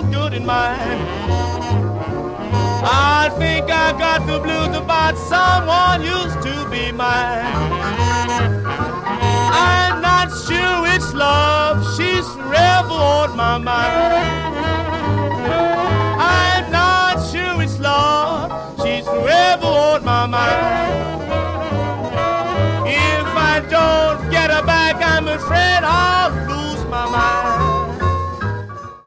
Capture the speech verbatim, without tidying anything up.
good in mind. I think I got the blues about someone used to be mine. I'm not sure it's love, she's forever on my mind. I'm not sure it's love, she's forever on my mind. If I don't get her back, I'm afraid I'll